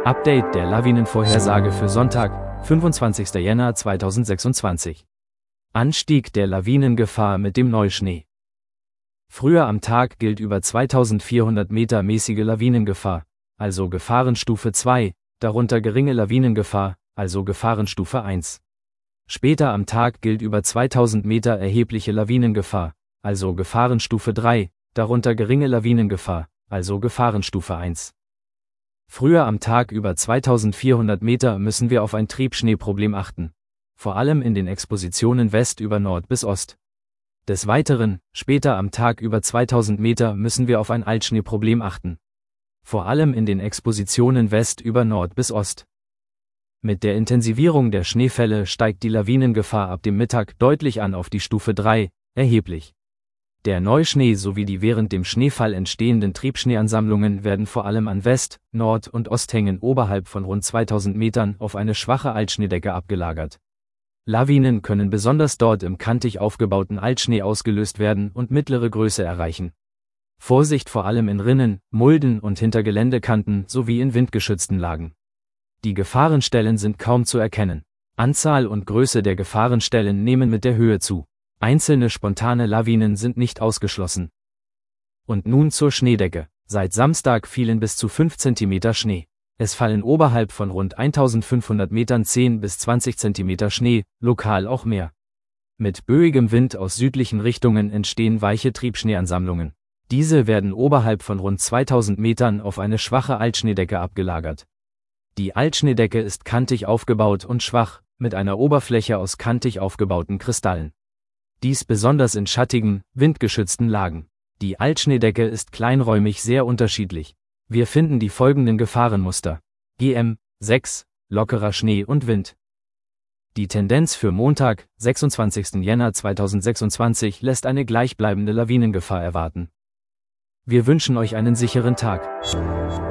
Update der Lawinenvorhersage für Sonntag, 25. Jänner 2026. Anstieg der Lawinengefahr mit dem Neuschnee. Früher am Tag gilt über 2400 Meter mäßige Lawinengefahr, also Gefahrenstufe 2, darunter geringe Lawinengefahr, also Gefahrenstufe 1. Später am Tag gilt über 2000 Meter erhebliche Lawinengefahr, also Gefahrenstufe 3, darunter geringe Lawinengefahr, also Gefahrenstufe 1. Früher am Tag über 2400 Meter müssen wir auf ein Triebschneeproblem achten, vor allem in den Expositionen West über Nord bis Ost. Des Weiteren, später am Tag über 2000 Meter müssen wir auf ein Altschneeproblem achten, vor allem in den Expositionen West über Nord bis Ost. Mit der Intensivierung der Schneefälle steigt die Lawinengefahr ab dem Mittag deutlich an auf die Stufe 3, erheblich. Der Neuschnee sowie die während dem Schneefall entstehenden Triebschneeansammlungen werden vor allem an West-, Nord- und Osthängen oberhalb von rund 2000 Metern auf eine schwache Altschneedecke abgelagert. Lawinen können besonders dort im kantig aufgebauten Altschnee ausgelöst werden und mittlere Größe erreichen. Vorsicht vor allem in Rinnen, Mulden und hinter Geländekanten sowie in windgeschützten Lagen. Die Gefahrenstellen sind kaum zu erkennen. Anzahl und Größe der Gefahrenstellen nehmen mit der Höhe zu. Einzelne spontane Lawinen sind nicht ausgeschlossen. Und nun zur Schneedecke. Seit Samstag fielen bis zu 5 cm Schnee. Es fallen oberhalb von rund 1500 Metern 10 bis 20 cm Schnee, lokal auch mehr. Mit böigem Wind aus südlichen Richtungen entstehen weiche Triebschneeansammlungen. Diese werden oberhalb von rund 2000 Metern auf eine schwache Altschneedecke abgelagert. Die Altschneedecke ist kantig aufgebaut und schwach, mit einer Oberfläche aus kantig aufgebauten Kristallen. Dies besonders in schattigen, windgeschützten Lagen. Die Altschneedecke ist kleinräumig sehr unterschiedlich. Wir finden die folgenden Gefahrenmuster. GM 6, lockerer Schnee und Wind. Die Tendenz für Montag, 26. Jänner 2026 lässt eine gleichbleibende Lawinengefahr erwarten. Wir wünschen euch einen sicheren Tag.